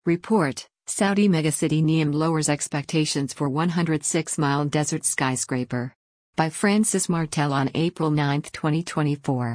Report: Saudi megacity Neom lowers expectations for 106-mile desert skyscraper. By Francis Martel on April 9, 2024.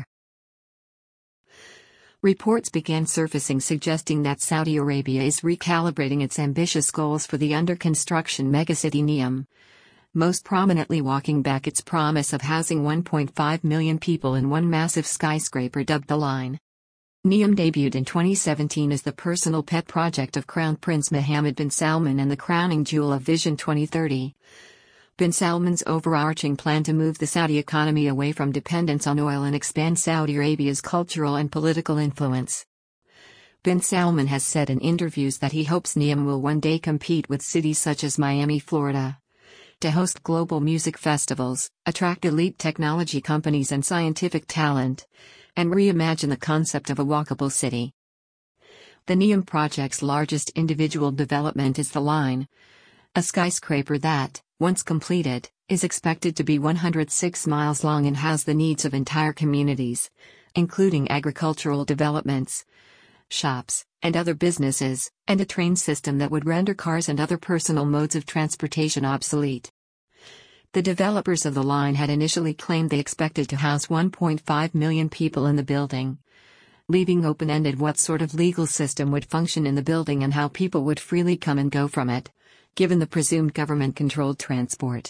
Reports began surfacing suggesting that Saudi Arabia is recalibrating its ambitious goals for the under-construction megacity Neom, most prominently walking back its promise of housing 1.5 million people in one massive skyscraper dubbed The Line. Neom debuted in 2017 as the personal pet project of Crown Prince Mohammed bin Salman and the crowning jewel of Vision 2030. Bin Salman's overarching plan to move the Saudi economy away from dependence on oil and expand Saudi Arabia's cultural and political influence. Bin Salman has said in interviews that he hopes Neom will one day compete with cities such as Miami, Florida, to host global music festivals, attract elite technology companies and scientific talent, and reimagine the concept of a walkable city. The Neom project's largest individual development is The Line, a skyscraper that, once completed, is expected to be 106 miles long and house the needs of entire communities, including agricultural developments, shops, and other businesses, and a train system that would render cars and other personal modes of transportation obsolete. The developers of The Line had initially claimed they expected to house 1.5 million people in the building, leaving open-ended what sort of legal system would function in the building and how people would freely come and go from it, given the presumed government-controlled transport.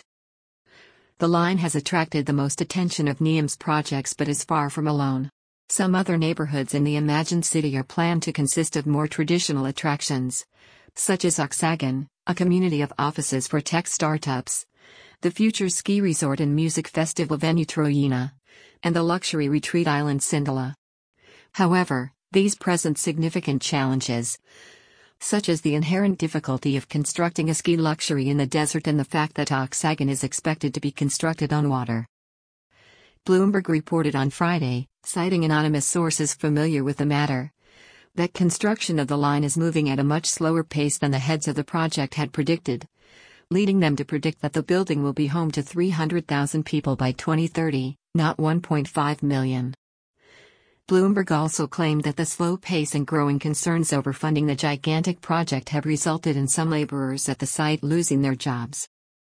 The Line has attracted the most attention of Neom's projects but is far from alone. Some other neighborhoods in the imagined city are planned to consist of more traditional attractions, such as Oxagon, a community of offices for tech startups, the future ski resort and music festival venue Troyina, and the luxury retreat island Sindola. However, these present significant challenges, such as the inherent difficulty of constructing a ski luxury in the desert and the fact that Oxagon is expected to be constructed on water. Bloomberg reported on Friday, citing anonymous sources familiar with the matter, that construction of The Line is moving at a much slower pace than the heads of the project had predicted, leading them to predict that the building will be home to 300,000 people by 2030, not 1.5 million. Bloomberg also claimed that the slow pace and growing concerns over funding the gigantic project have resulted in some laborers at the site losing their jobs.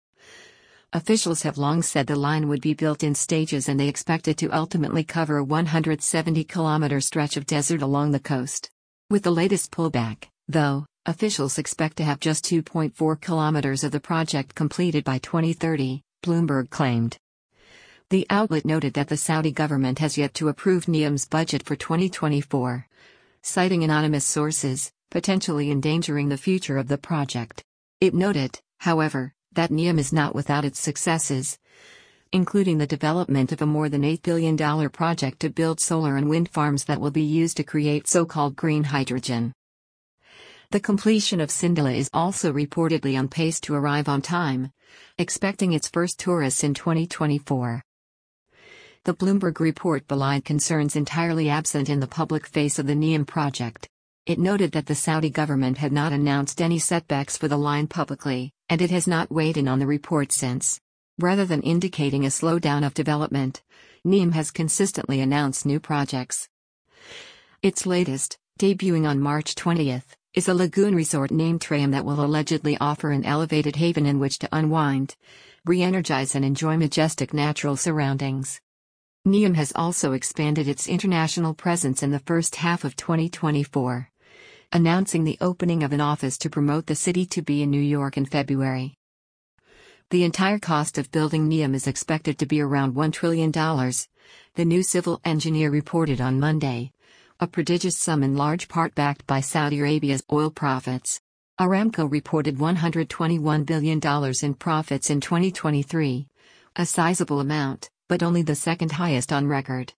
Officials have long said The Line would be built in stages and they expect it to ultimately cover a 170-kilometer stretch of desert along the coast. With the latest pullback, though, officials expect to have just 2.4 kilometers of the project completed by 2030, Bloomberg claimed. The outlet noted that the Saudi government has yet to approve Neom's budget for 2024, citing anonymous sources, potentially endangering the future of the project. It noted, however, that Neom is not without its successes, including the development of a more than $8 billion project to build solar and wind farms that will be used to create so-called green hydrogen. The completion of Sindola is also reportedly on pace to arrive on time, expecting its first tourists in 2024. The Bloomberg report belied concerns entirely absent in the public face of the Neom project. It noted that the Saudi government had not announced any setbacks for The Line publicly, and it has not weighed in on the report since. Rather than indicating a slowdown of development, Neom has consistently announced new projects. Its latest, debuting on March 20th, is a lagoon resort named Trayum that will allegedly offer an elevated haven in which to unwind, re-energize and enjoy majestic natural surroundings. Neom has also expanded its international presence in the first half of 2024, announcing the opening of an office to promote the city to be in New York in February. The entire cost of building Neom is expected to be around $1 trillion, the new civil engineer reported on Monday, a prodigious sum in large part backed by Saudi Arabia's oil profits. Aramco reported $121 billion in profits in 2023, a sizable amount, but only the second highest on record.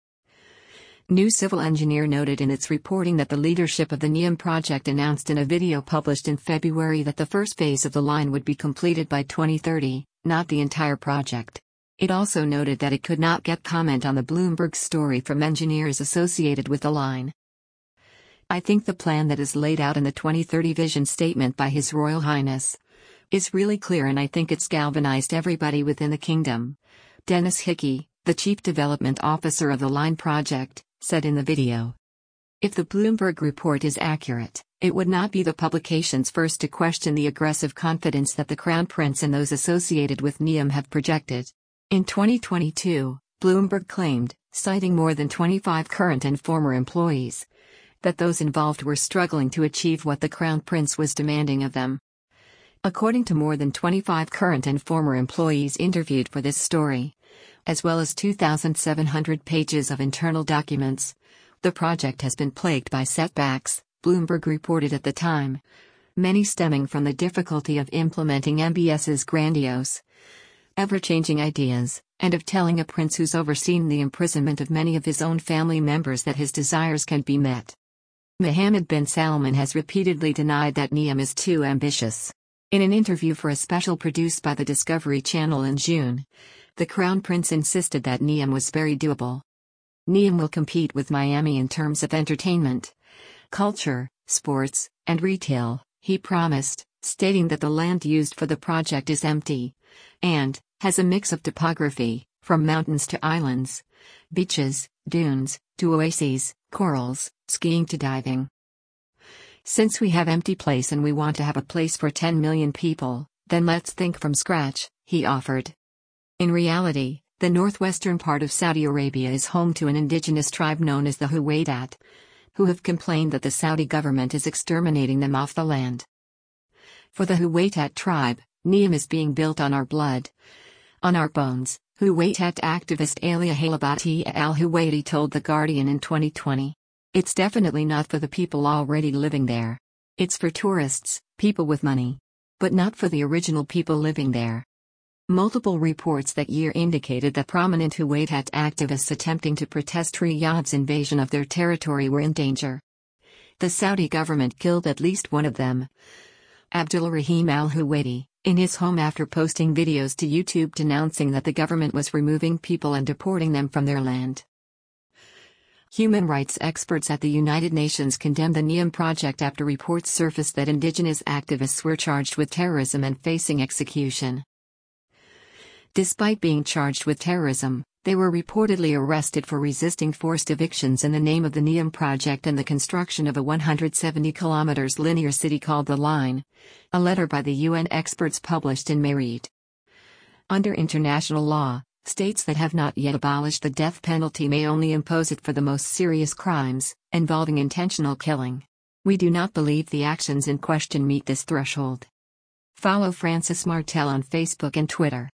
New Civil Engineer noted in its reporting that the leadership of the Neom project announced in a video published in February that the first phase of The Line would be completed by 2030, not the entire project. It also noted that it could not get comment on the Bloomberg story from engineers associated with The Line. I think the plan that is laid out in the 2030 vision statement by His Royal Highness is really clear, and I think it's galvanized everybody within the kingdom, Dennis Hickey, the Chief Development Officer of The Line project, said in the video. If the Bloomberg report is accurate, it would not be the publication's first to question the aggressive confidence that the Crown Prince and those associated with NEOM have projected. In 2022, Bloomberg claimed, citing more than 25 current and former employees, that those involved were struggling to achieve what the Crown Prince was demanding of them. According to more than 25 current and former employees interviewed for this story, as well as 2,700 pages of internal documents, the project has been plagued by setbacks, Bloomberg reported at the time, many stemming from the difficulty of implementing MBS's grandiose, ever-changing ideas, and of telling a prince who's overseen the imprisonment of many of his own family members that his desires can be met. Mohammed bin Salman has repeatedly denied that NEOM is too ambitious. In an interview for a special produced by the Discovery Channel in June, the Crown Prince insisted that NEOM was very doable. NEOM will compete with Miami in terms of entertainment, culture, sports, and retail, he promised, stating that the land used for the project is empty and has a mix of topography, from mountains to islands, beaches, dunes, to oases, corals, skiing to diving. Since we have empty place and we want to have a place for 10 million people, then let's think from scratch, he offered. In reality, the northwestern part of Saudi Arabia is home to an indigenous tribe known as the Huwaidat, who have complained that the Saudi government is exterminating them off the land. For the Huwaidat tribe, NEOM is being built on our blood, on our bones, Huwaidat activist Alia Halabati al-Huwaiti told The Guardian in 2020. It's definitely not for the people already living there. It's for tourists, people with money. But not for the original people living there. Multiple reports that year indicated that prominent Huwaidat activists attempting to protest Riyadh's invasion of their territory were in danger. The Saudi government killed at least one of them, Abdul Rahim al-Huwaiti, in his home after posting videos to YouTube denouncing that the government was removing people and deporting them from their land. Human rights experts at the United Nations condemned the NEOM project after reports surfaced that indigenous activists were charged with terrorism and facing execution. Despite being charged with terrorism, they were reportedly arrested for resisting forced evictions in the name of the NEOM project and the construction of a 170 km linear city called The Line, a letter by the UN experts published in May read. Under international law, states that have not yet abolished the death penalty may only impose it for the most serious crimes, involving intentional killing. We do not believe the actions in question meet this threshold. Follow Francis Martel on Facebook and Twitter.